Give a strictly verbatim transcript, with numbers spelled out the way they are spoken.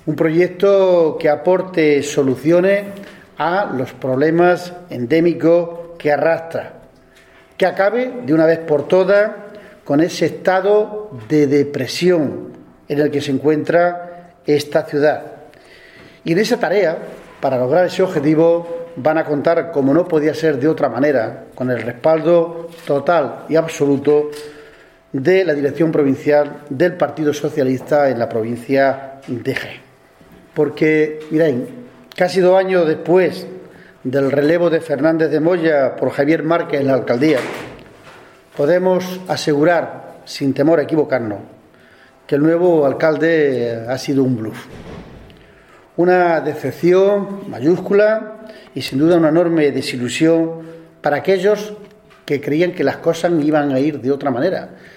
Un proyecto que aporte soluciones a los problemas endémicos que arrastra, que acabe de una vez por todas con ese estado de depresión en el que se encuentra esta ciudad. Y en esa tarea, para lograr ese objetivo, van a contar, como no podía ser de otra manera, con el respaldo total y absoluto de la dirección provincial del Partido Socialista en la provincia de Jaén. Porque, miréis, casi dos años después del relevo de Fernández de Moya por Javier Márquez en la alcaldía, podemos asegurar, sin temor a equivocarnos, que el nuevo alcalde ha sido un bluff. Una decepción mayúscula y sin duda una enorme desilusión para aquellos que creían que las cosas iban a ir de otra manera